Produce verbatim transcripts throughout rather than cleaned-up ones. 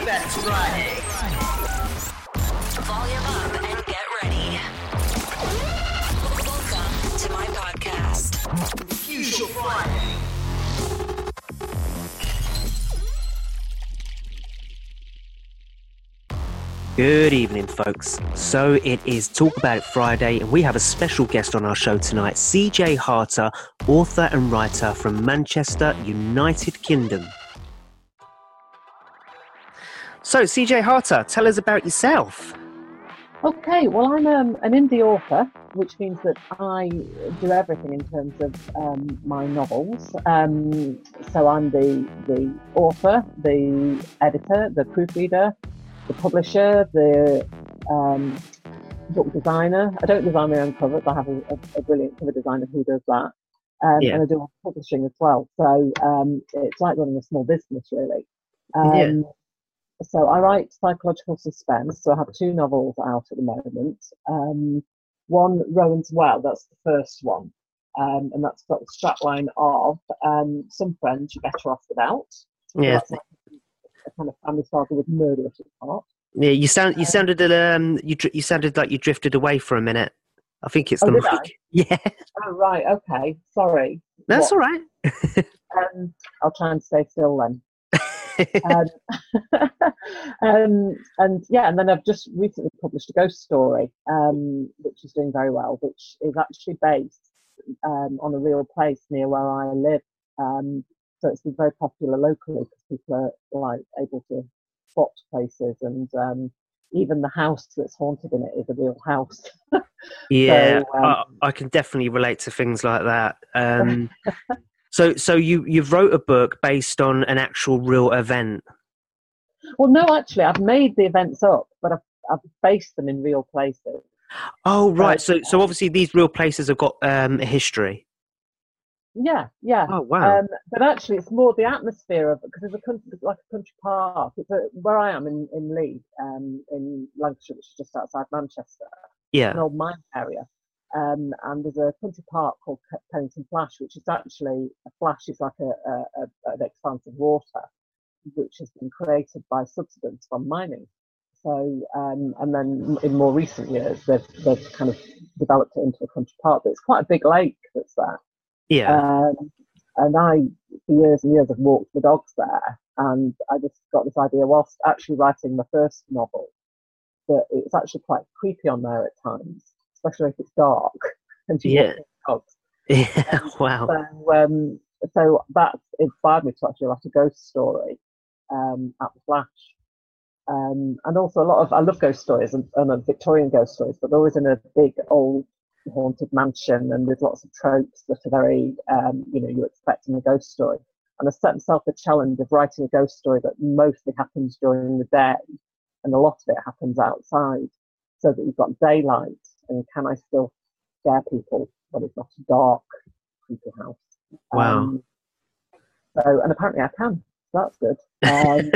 Best Friday. Volume up and get ready. Welcome to my podcast. Fuchsia Friday. Good evening, folks. So it is Talk About It Friday, and we have a special guest on our show tonight, C J Harter, author and writer from Manchester, United Kingdom. So, C J Harter, tell us about yourself. Okay, well, I'm um, an indie author, which means that I do everything in terms of um, my novels. Um, so I'm the the author, the editor, the proofreader, the publisher, the um, book designer. I don't design my own covers. I have a, a, a brilliant cover designer who does that. Um, yeah. And I do all the publishing as well. So um, it's like running a small business, really. Um, yeah. So I write psychological suspense. So I have two novels out at the moment. Um, one, Rowan's Well, that's the first one. Um, and that's got the strapline of um, Some Friends You're Better Off Without. Yeah. So a kind of family saga with murder at its heart. Yeah, you sound you sounded um you you sounded like you drifted away for a minute. I think it's the oh, mic. I? Yeah. Oh right, okay. Sorry. That's what? all right. um, I'll try and stay still then. um, um, and yeah, and then I've just recently published a ghost story, um, which is doing very well, which is actually based um, on a real place near where I live. Um, So it's been very popular locally because people are like able to spot places, and um, even the house that's haunted in it is a real house. Yeah, so, um, I, I can definitely relate to things like that. Um, so, so you you've wrote a book based on an actual real event. Well, no, actually, I've made the events up, but I've I've based them in real places. Oh, right. So, so obviously these real places have got um, a history. Yeah, yeah. Oh, wow. Um, but actually, it's more the atmosphere of, because there's a country, it's like a country park. It's a, where I am in in Leigh, um, in Lancashire, which is just outside Manchester. Yeah. An old mine area, um, and there's a country park called Pennington Flash, which is actually a flash is like a, a, a an expanse of water, which has been created by subsidence from mining. So, um, and then in more recent years, they've they've kind of developed it into a country park. But it's quite a big lake that's there. Yeah. Um, and I, for years and years, have walked the dogs there, and I just got this idea whilst actually writing my first novel that it's actually quite creepy on there at times, especially if it's dark and you yeah. walk the dogs. Yeah. Wow. So, um, so that inspired me to actually write a ghost story um, at the Flash. Um, and also a lot of, I love ghost stories and, and Victorian ghost stories, but they're always in a big old haunted mansion, and there's lots of tropes that are very, um, you know, you expect in a ghost story. And I set myself the challenge of writing a ghost story that mostly happens during the day, and a lot of it happens outside, so that you've got daylight, and can I still scare people when it's not a dark, creepy house? Wow. Um, so, and apparently I can, so that's good. Um,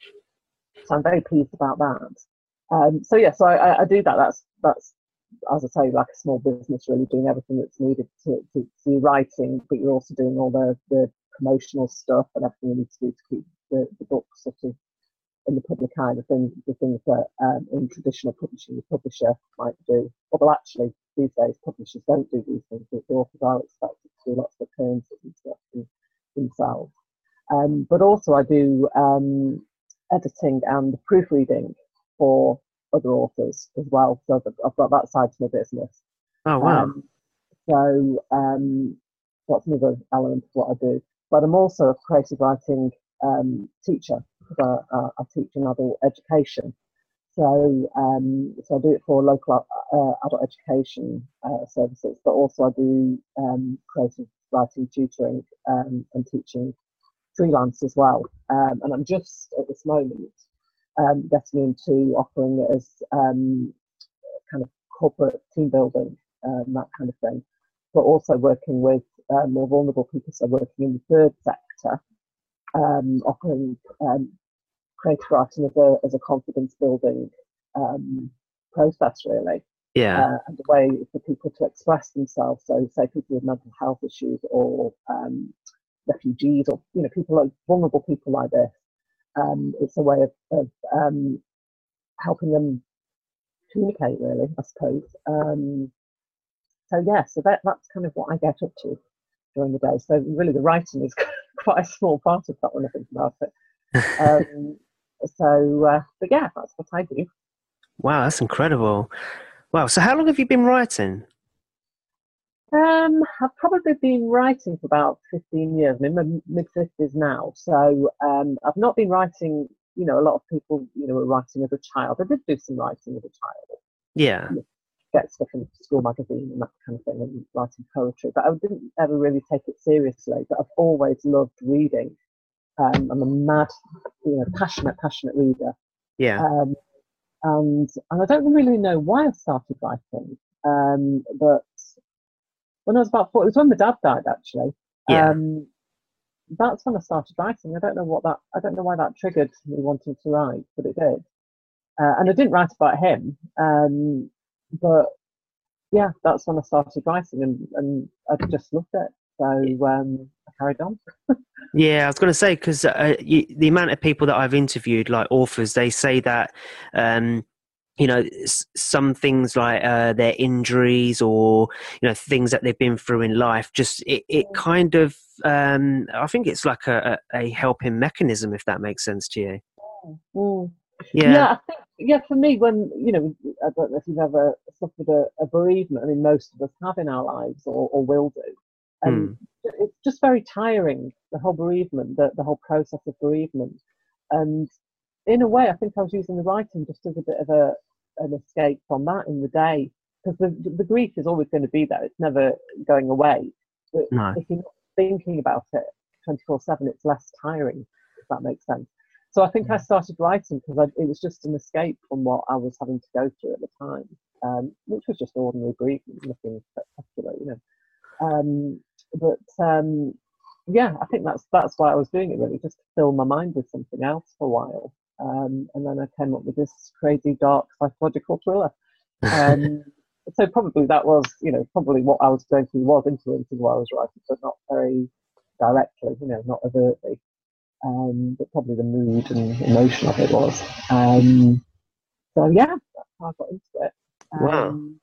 so I'm very pleased about that. Um, so yeah, so I, I do that. That's that's. As I say, like a small business, really doing everything that's needed to, to, to do writing, but you're also doing all the, the promotional stuff and everything you need to do to keep the, the book sort of in the public eye, the things, the things that um, in traditional publishing the publisher might do. Although actually, these days, publishers don't do these things. The authors are expected to do lots of appearances and stuff themselves. Um, but also I do um, editing and proofreading for other authors as well, so I've got that side to my business. Oh wow! Um, so um, that's another element of what I do. But I'm also a creative writing um, teacher because I, I, I teach in adult education. So um, so I do it for local uh, adult education uh, services, but also I do um, creative writing tutoring um, and teaching freelance as well. Um, and I'm just at this moment. Um, getting into offering it as um, kind of corporate team building, um, that kind of thing, but also working with uh, more vulnerable people, so working in the third sector, um, offering um, creative writing as a, as a confidence building um, process, really. Yeah. Uh, and a way for people to express themselves. So, say people with mental health issues or um, refugees, or you know, people like vulnerable people like this. um, it's a way of, of um, helping them communicate, really, I suppose. Um, so yeah, so that that's kind of what I get up to during the day. So really, the writing is quite a small part of that when I think about it. Um, so, uh, but yeah, that's what I do. Wow, that's incredible. Wow, so how long have you been writing? Um, I've probably been writing for about fifteen years. I'm in my mid fifties now, so um, I've not been writing. You know, a lot of people, you know, were writing as a child. I did do some writing as a child. Yeah. Get stuff in school magazine and that kind of thing, and writing poetry. But I didn't ever really take it seriously. But I've always loved reading. Um, I'm a mad, you know, passionate, passionate reader. Yeah. Um, and and I don't really know why I started writing. Um, but when I was about four, it was when my dad died, actually. Yeah. Um, that's when I started writing. I don't know what that. I don't know why that triggered me wanting to write, but it did. Uh, and I didn't write about him. Um, but yeah, that's when I started writing, and, and I just loved it. So um, I carried on. Yeah, I was going to say, because uh, the amount of people that I've interviewed, like authors, they say that, um, you know, s- some things like uh, their injuries or, you know, things that they've been through in life, just it, it kind of, um, I think it's like a, a a helping mechanism, if that makes sense to you. Mm. Yeah. Yeah, I think, yeah, for me, when, you know, I don't know if you've ever suffered a, a bereavement. I mean, most of us have in our lives, or, or will do. And Hmm. it's just very tiring, the whole bereavement, the, the whole process of bereavement. And in a way, I think I was using the writing just as a bit of a an escape from that in the day, because the the grief is always going to be there. It's never going away. But No. if you're not thinking about it twenty-four seven, it's less tiring, if that makes sense. So I think I started writing because it was just an escape from what I was having to go through at the time, um, which was just ordinary grief, nothing spectacular, you know. Um, but um, yeah, I think that's that's why I was doing it, really, just to fill my mind with something else for a while. Um, and then I came up with this crazy, dark, psychological thriller. Um, so probably that was, you know, probably what I was going through was influencing what I was writing, but not very directly, you know, not overtly. Um, but probably the mood and emotion of it was. Um, so yeah, that's how I got into it. Wow. Um,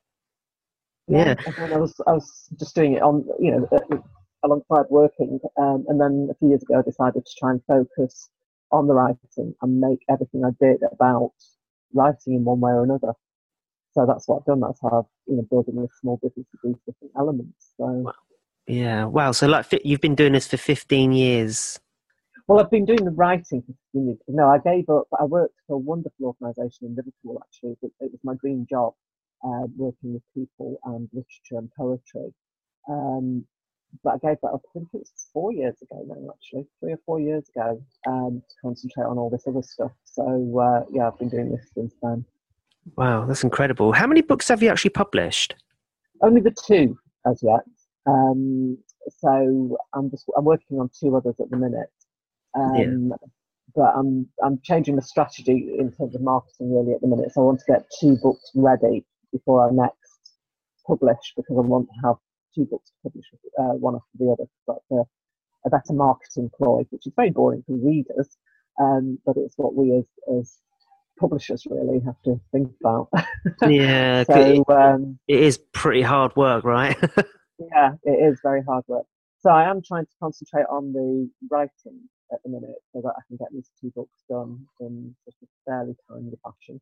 Yeah. yeah, and then I was I was just doing it on, you know, uh, alongside working, um, and then a few years ago I decided to try and focus on the writing and make everything I did about writing in one way or another. So that's what I've done. That's how I've, you know, building this small business with these different elements. So Yeah. Wow. So like fi- you've been doing this for fifteen years. well, I've been doing the writing for fifteen years. No, I gave up. I worked for a wonderful organisation in Liverpool. Actually, it, it was my dream job, uh, working with people and literature and poetry. Um, but I gave that up. I think it was four years ago now, actually, three or four years ago, um, to concentrate on all this other stuff. So uh, yeah, I've been doing this since then. Wow, that's incredible. How many books have you actually published? Only the two as yet. Um, so I'm just I'm working on two others at the minute. Yeah. Um, but I'm I'm changing the strategy in terms of marketing really at the minute. So I want to get two books ready before I next publish, because I want to have two books to publish, uh, one after the other. That's a, a better marketing ploy, which is very boring for readers, um, but it's what we as as publishers really have to think about. Yeah. So it, um, it is pretty hard work, right? yeah, it is very hard work. So I am trying to concentrate on the writing at the minute so that I can get these two books done in just a fairly timely fashion.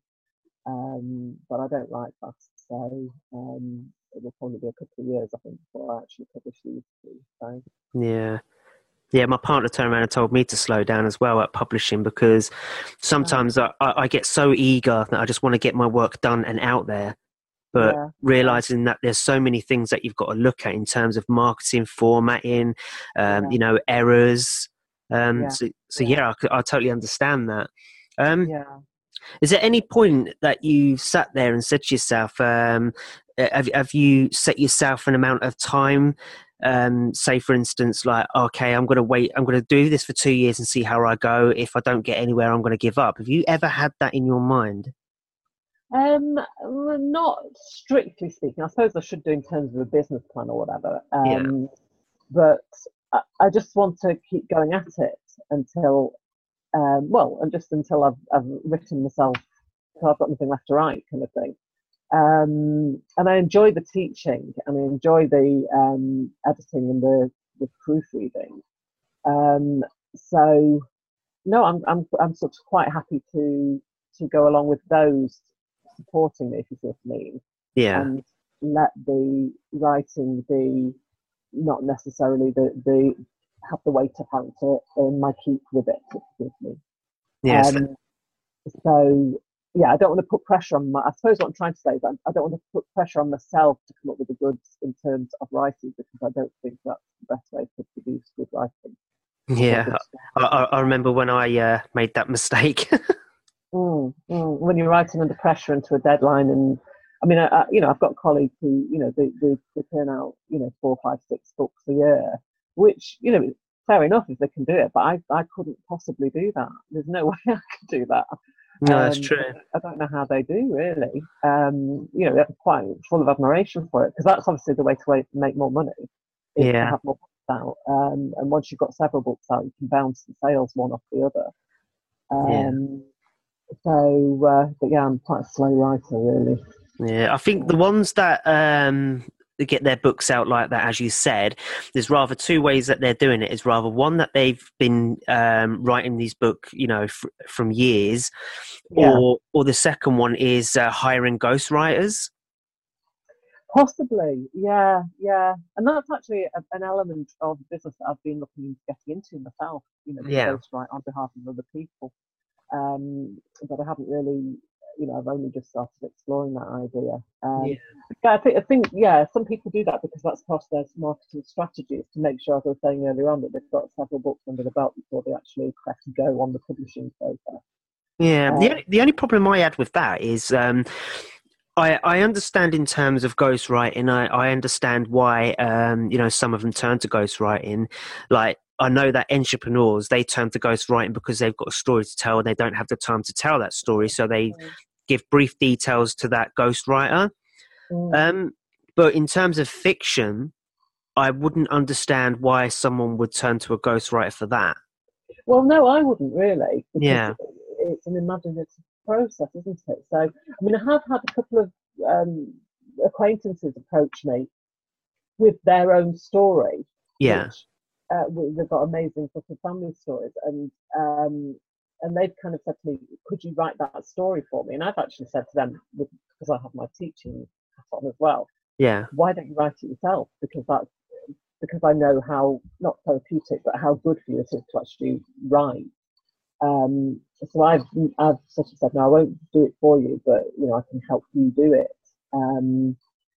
Um, but I don't write fast, so um, it will probably be a couple of years, I think, before I actually publish these two. So Yeah. Yeah, my partner turned around and told me to slow down as well at publishing, because sometimes I, I I get so eager that I just want to get my work done and out there. But yeah, realizing that there's so many things that you've got to look at in terms of marketing, formatting, um, yeah, you know, errors. Um, yeah, so, so yeah, yeah, I, c- I totally understand that. Um, yeah. is there any point that you sat there and said to yourself, um, uh, have, have you set yourself an amount of time? Um, say, for instance, like, okay, I'm going to wait, I'm going to do this for two years and see how I go. If I don't get anywhere, I'm going to give up. Have you ever had that in your mind? Um, not strictly speaking. I suppose I should do in terms of a business plan or whatever. Yeah. Um, but I, I just want to keep going at it until Um, well, and just until I've, I've written myself, so I've got nothing left to write, kind of thing. Um, and I enjoy the teaching, and I enjoy the um, editing and the, the proofreading. Um, so no, I'm I'm I'm sort of quite happy to to go along with those supporting me, if you see what I mean, Yeah. and let the writing be not necessarily the the have the weight of having to earn my keep with it, if you see what I mean. Yes. Um, so yeah, I don't want to put pressure on my. I suppose what I'm trying to say is I, I don't want to put pressure on myself to come up with the goods in terms of writing, because I don't think that's the best way to produce good writing. Yeah. I, I, I remember when I uh, made that mistake. Mm, mm. When you're writing under pressure and to a deadline, and I mean, I, I, you know, I've got colleagues who, you know, they, they, they turn out, you know, four, five, six books a year, which, you know, fair enough if they can do it, but I, I couldn't possibly do that. There's no way I could do that. No, that's Um, true. I don't know how they do, really. Um, you know, they're quite full of admiration for it, because that's obviously the way to make more money, is to Yeah. have more books out. Um, and once you've got several books out, you can bounce the sales one off the other. Yeah. Um, so, uh, but yeah, I'm quite a slow writer, really. Yeah, I think the ones that um that get their books out like that, as you said, there's rather two ways that they're doing it. Is rather one that they've been um, writing these book, you know, f- from years, Yeah, or or the second one is uh, hiring ghostwriters. possibly. Yeah, yeah. And that's actually a, an element of business that I've been looking into getting into myself, you know, to Yeah, ghostwrite on behalf of other people. Um, but I haven't really, you know, I've only just started exploring that idea. yeah, Um, yeah, I think, I think, yeah, some people do that because that's part of their marketing strategies, to make sure, as I was saying earlier on, that they've got several books under the belt before they actually press go on the publishing process. yeah. The Uh, only, the only problem I had with that is um, I I understand in terms of ghostwriting. I I understand why um, you know, some of them turn to ghostwriting. Like, I know that entrepreneurs, they turn to ghostwriting because they've got a story to tell and they don't have the time to tell that story, so they give brief details to that ghostwriter. mm. Um, but in terms of fiction, I wouldn't understand why someone would turn to a ghostwriter for that. Well, no, I wouldn't really, because Yeah, it's an imaginative process, isn't it? So, I mean, I have had a couple of um, acquaintances approach me with their own story, yeah, which uh, they've got amazing sort of family stories, and um, and they've kind of said to me, "Could you write that story for me?" And I've actually said to them, because I have my teaching hat on as well, yeah, "Why don't you write it yourself? Because that's because I know how, not therapeutic, but how good for you it is to actually write." Um, so I've I've sort of said, "No, I won't do it for you, but you know, I can help you do it." Um,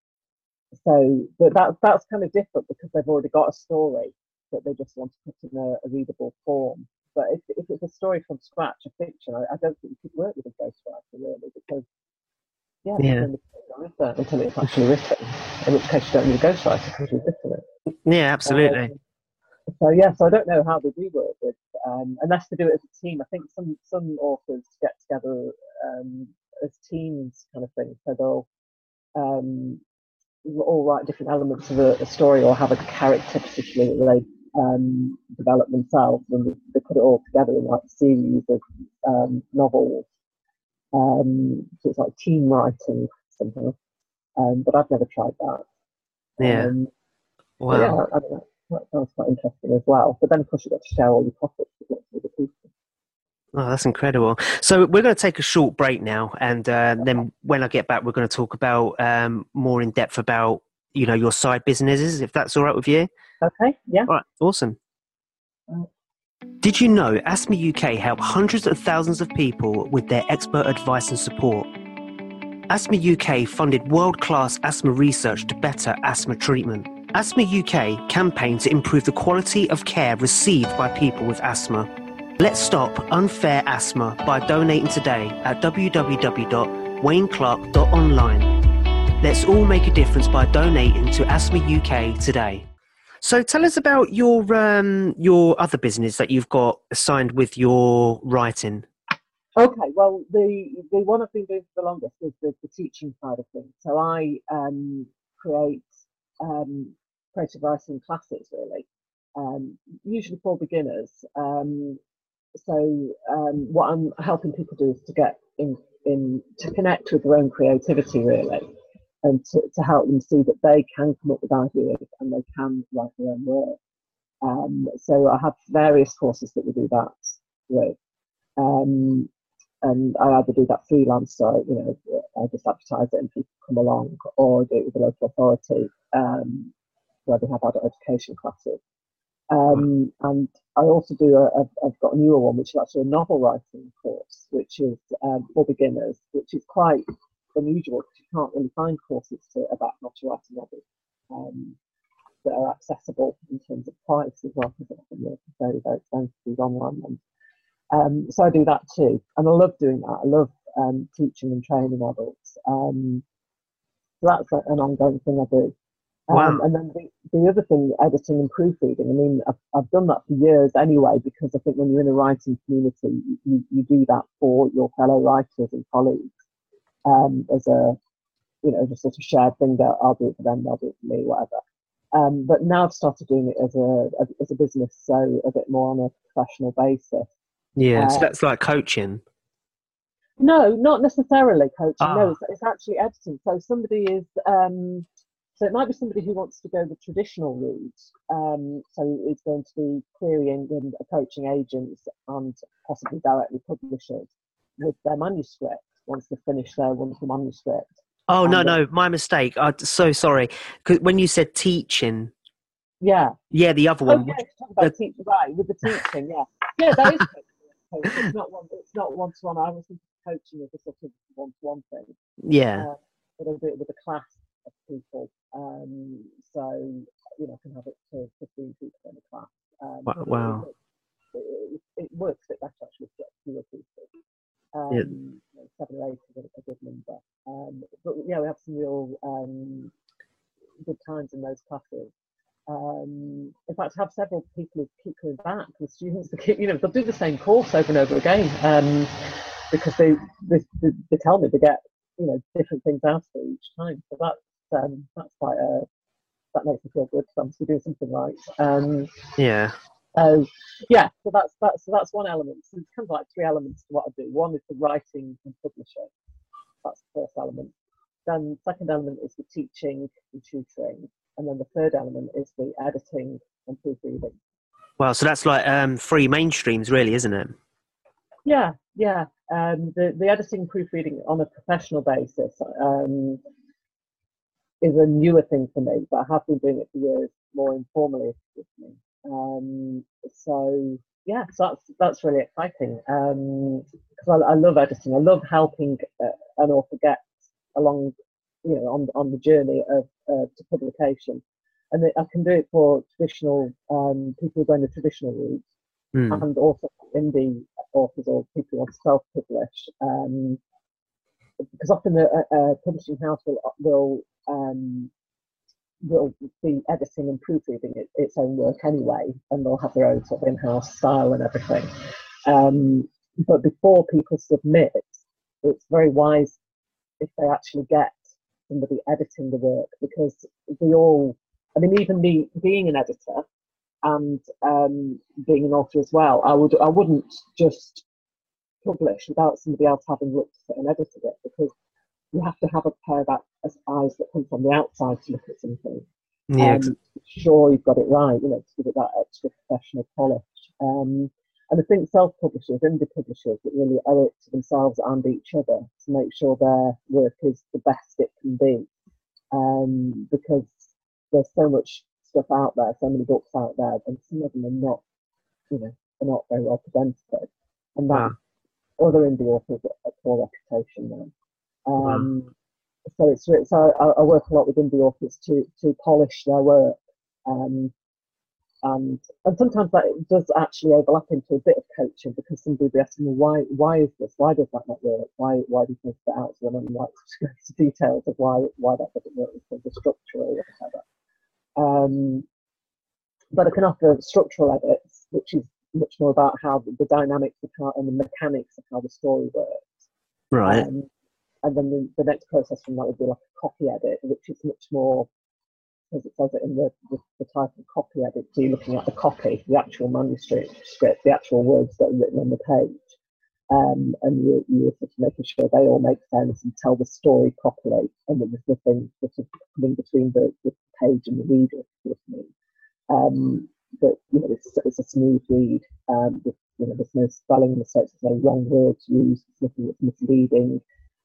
so, but that's that's kind of different because they've already got a story that they just want to put in a, a readable form. But if, if it's a story from scratch, a fiction, I, I don't think you could work with a ghostwriter really, because yeah, there's yeah, no material, is there, until it's actually written. In which case, you don't need a ghostwriter because you've written it. yeah. Absolutely. Um, so yeah, so I don't know how they do work with, um, unless they do it as a team. I think some some authors get together um, as teams, kind of thing. So they'll um, all write different elements of a, a story, or have a character particularly that they um, develop themselves, and they, they put it all together in like a series of um, novels. Um, so it's like team writing somehow. Um, but I've never tried that. Yeah. Um, but yeah, Wow. I, I don't know. That sounds quite interesting as well. But then, of course, you've got to share all your profits with lots of other people. Oh, that's incredible. So we're going to take a short break now, and uh, then when I get back, we're going to talk about um, more in depth about, you know, your side businesses, if that's all right with you. Okay, yeah. All right, awesome. Right. Did you know Asthma U K help hundreds of thousands of people with their expert advice and support? Asthma U K funded world-class asthma research to better asthma treatment. Asthma U K campaign to improve the quality of care received by people with asthma. Let's stop unfair asthma by donating today at w w w dot wayne clark dot online. Let's all make a difference by donating to Asthma U K today. So tell us about your um, your other business that you've got assigned with your writing. Okay, well, the the one I've been doing for the longest is the, the teaching side of things. So I um, create um, creative writing classes, really, um, usually for beginners. Um, so um, what I'm helping people do is to get in, in to connect with their own creativity, really, and to, to help them see that they can come up with ideas and they can write their own work. Um, so I have various courses that we do that with. Um, and I either do that freelance, so you know, I just advertise it and people come along, or do it with the local authority um, where they have adult education classes. Um, and I also do a, a, I've got a newer one, which is actually a novel writing course, which is um, for beginners, which is quite unusual because you can't really find courses to, about how to write a novel um, that are accessible in terms of price as well, because they're very, very expensive, these online ones. Um, so I do that too, and I love doing that. I love um, teaching and training adults. Um, so that's an ongoing thing I do. Um, Wow. And then the, the other thing, editing and proofreading. I mean, I've, I've done that for years anyway, because I think when you're in a writing community, you, you do that for your fellow writers and colleagues um, as a, you know, just sort of shared thing that I'll do it for them, they'll do it for me, whatever. Um, but now I've started doing it as a as a business, so a bit more on a professional basis. Yeah, so Uh, that's like coaching. No, not necessarily coaching. Ah. No, it's, it's actually editing. So somebody is, um, so it might be somebody who wants to go the traditional route. Um, so it's going to be querying and approaching agents and possibly directly publishers with their manuscript once they've finished their wonderful manuscript. Oh, no, And, uh, no, my mistake. I'm so sorry. 'Cause when you said teaching, Yeah. yeah, the other Oh, one. yeah, you're talking about teaching, right, with the teaching, yeah. Yeah, that is coaching. It's not one, it's not one-to-one. I was thinking coaching as a sort of one-to-one thing. Yeah. Uh, but I'll do it with a class of people. Um, so, you know, I can have it to fifteen people in a class. Um, Wow. but wow. It, it, it, it works a bit better actually to get fewer people. Um, Yeah. you know, seven or eight is a, a good number. Um, but yeah, we have some real um, good times in those classes. Um, in fact, I have several people who keep coming back with students that keep, you know, they'll do the same course over and over again um, because they, they they tell me they get, you know, different things out of it each time. So that's um, that's quite a that makes me feel good. So I'm obviously doing something right. Um, Yeah. so yeah, so that's that's so that's one element. So it's kind of like three elements to what I do. One is the writing and publishing. That's the first element. Then the second element is the teaching and tutoring. And then the third element is the editing and proofreading. Wow. So that's like um, three mainstreams, really, isn't it? Yeah, yeah. Um, the, the editing and proofreading on a professional basis um, is a newer thing for me, but I have been doing it for years more informally with me. Um, so, yeah, so that's, that's really exciting because um, I, I love editing. I love helping uh, an author get along, you know, on on the journey of uh, to publication, and I can do it for traditional um, people who are going the traditional route, Mm. and also indie authors or people who want to self-publish. Um, because often a, a publishing house will will um, will be editing and proofreading it, its own work anyway, and they'll have their own sort of in-house style and everything. Um, but before people submit, it's very wise if they actually get somebody editing the work, because we all, I mean, even me being an editor and um, being an author as well, I would I wouldn't just publish without somebody else having looked at it and edited it, because you have to have a pair of eyes that come from the outside to look at something. Yeah. Um, sure, you've got it right, you know, to give it that extra professional polish. Um, and I think self-publishers, indie publishers, that really owe it to themselves and each other to make sure their work is the best it can be. Um, because there's so much stuff out there, so many books out there, and some of them are not, you know, are not very well presented. And that Wow. other indie authors a poor reputation now. Um, Wow. So it's so I, I work a lot with indie authors to to polish their work. Um, And and sometimes that does actually overlap into a bit of coaching, because somebody will be asking me, why why is this? Why does that not work? Why why do you think that out to them? And like to go into details of why why that doesn't work in terms of structure or whatever. Um, but I can offer structural edits, which is much more about how the, the dynamics of how and the mechanics of how the story works. Right. Um, and then the, the next process from that would be like a copy edit, which is much more because it says it in the, the, the title copy edit. So you're looking at the copy, the actual manuscript, script, the actual words that are written on the page. Um, and you, you're sort of making sure they all make sense and tell the story properly, and that there's nothing sort of coming between the, the page and the reader. Sort of um, but you know, it's, it's a smooth read. Um, with, you know, there's no spelling mistakes, there's no wrong words used, there's nothing that's misleading.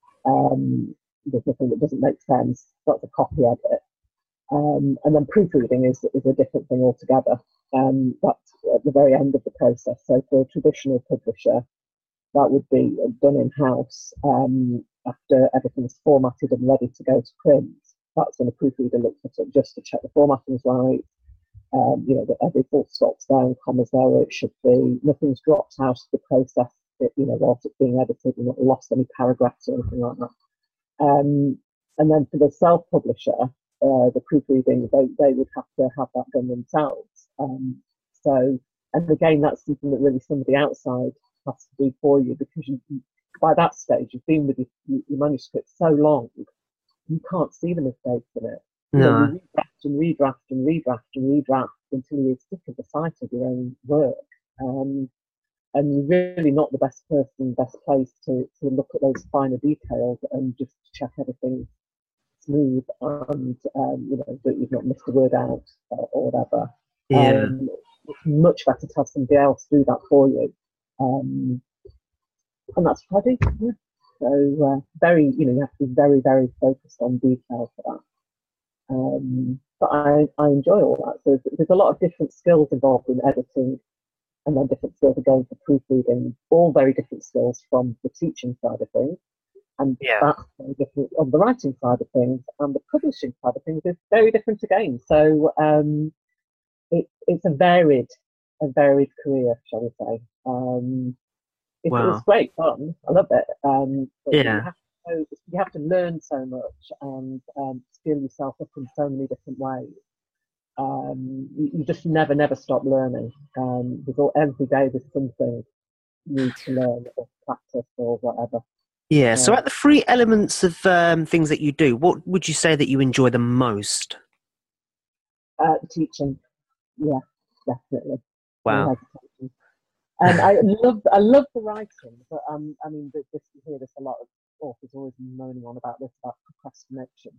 Um, there's nothing that doesn't make sense. That's a copy edit. Um, and then proofreading is is a different thing altogether. Um, that's at the very end of the process. So for a traditional publisher, that would be done in-house um, after everything's formatted and ready to go to print. That's when a proofreader looks at it just to check the formatting's right, um, you know, that every full stop's there and comma's there where it should be, nothing's dropped out of the process, that, you know, whilst it's being edited, you've not lost any paragraphs or anything like that. Um, and then for the self-publisher, uh, the proofreading, they, they would have to have that done themselves. Um, so, and again, that's something that really somebody outside has to do for you, because you, by that stage you've been with your, your manuscript so long, you can't see the mistakes in it. You No. know, you redraft and redraft and redraft and redraft until you're sick of the sight of your own work. Um, and you're really not the best person, best place to, to look at those finer details and just check everything smooth and um, you know, that you've not missed a word out or, or whatever. Yeah. Um, it's much better to have somebody else do that for you. Um, and that's what I do. Yeah. So uh, very, you know, you have to be very, very focused on detail for that. Um, but I, I enjoy all that. So there's, there's a lot of different skills involved in editing, and then different skills again for proofreading. All very different skills from the teaching side of things, and Yeah. that's very different on the writing side of things, and the publishing side of things is very different again. So um, it, it's a varied, a varied career, shall we say. Um, it, Wow. It's great fun. I love it. Um, but Yeah. you have, to, you have to learn so much and um, skill yourself up in so many different ways. Um, you, you just never, never stop learning. Um, there's all, every day there's something new to learn or practice or whatever. Yeah. So, Uh, at the three elements of um, things that you do, what would you say that you enjoy the most? uh, teaching, yeah, definitely. Wow. No hesitation. And I love, I love the writing, but um, I mean, this, you hear this a lot of authors always moaning on about this, about procrastination.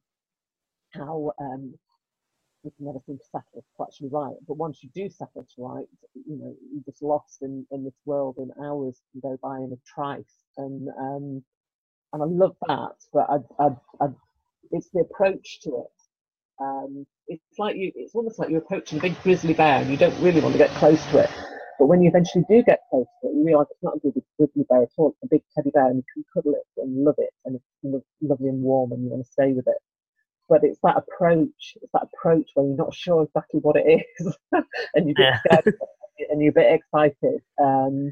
How um, you can never seem to settle to actually write, but once you do settle to write, you know, you're just lost in, in this world, and hours can go by in a trice, and um, and I love that. But I, I, I, it's the approach to it. Um, it's like you, it's almost like you're approaching a big grizzly bear, and you don't really want to get close to it. But when you eventually do get close to it, you realise it's not a big grizzly bear at all. It's a big teddy bear, and you can cuddle it and love it, and it's lovely and warm, and you want to stay with it. But it's that approach, it's that approach where you're not sure exactly what it is, and you get Yeah. scared and you're a bit excited. Um,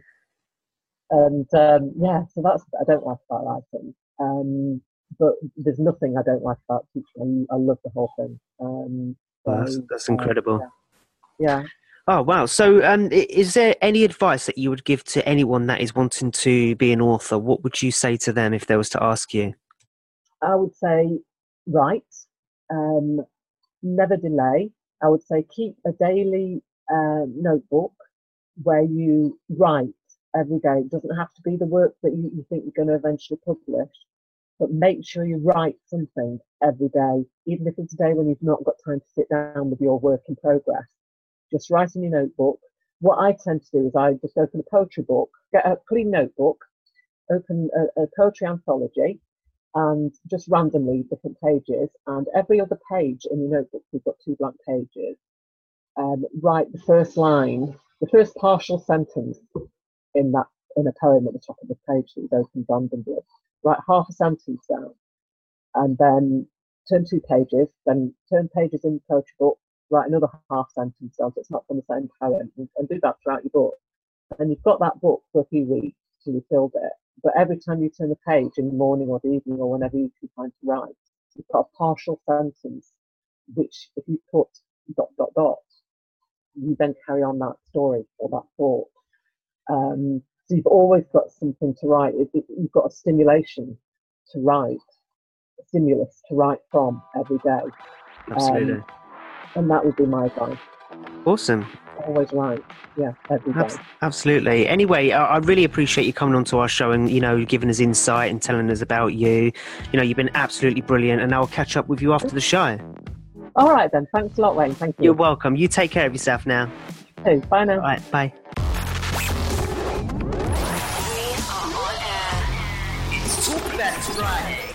and um, yeah, so that's what I don't like about writing. Um, but there's nothing I don't like about teaching. I, I love the whole thing. Um, Wow, that's, so, that's uh, incredible. yeah. yeah. Oh, wow. So, um, i- is there any advice that you would give to anyone that is wanting to be an author? What would you say to them if they was to ask you? I would say write, um, never delay. I would say keep a daily uh, notebook where you write every day. It doesn't have to be the work that you, you think you're going to eventually publish, but make sure you write something every day, even if it's a day when you've not got time to sit down with your work in progress. Just write in your notebook. What I tend to do is I just open a poetry book, get a clean notebook, open a, a poetry anthology, and just randomly different pages. And every other page in your notebook, you've got two blank pages. Um, write the first line, the first partial sentence in that in a poem at the top of the page that you've opened randomly. Write half a sentence down, and then turn two pages, then turn pages in the poetry book, write another half sentence down so it's not from the same poem, and, and do that throughout your book. And you've got that book for a few weeks till you filled it. But every time you turn the page in the morning or the evening or whenever you can find to write, you've got a partial sentence, which if you put dot, dot, dot, you then carry on that story or that thought. Um, so you've always got something to write. It, it, you've got a stimulation to write, a stimulus to write from every day. Absolutely. Um, and that would be my advice. Awesome. Always right. Yeah, every day. Abs- absolutely. Anyway, I, I really appreciate you coming onto our show and, you know, giving us insight and telling us about you. You know, you've been absolutely brilliant, and I'll catch up with you after the show. All right then. Thanks a lot, Wayne. Thank you. You're welcome. You take care of yourself now. You too. Bye now. All right. Bye. We are on air. It's Talk About It Friday.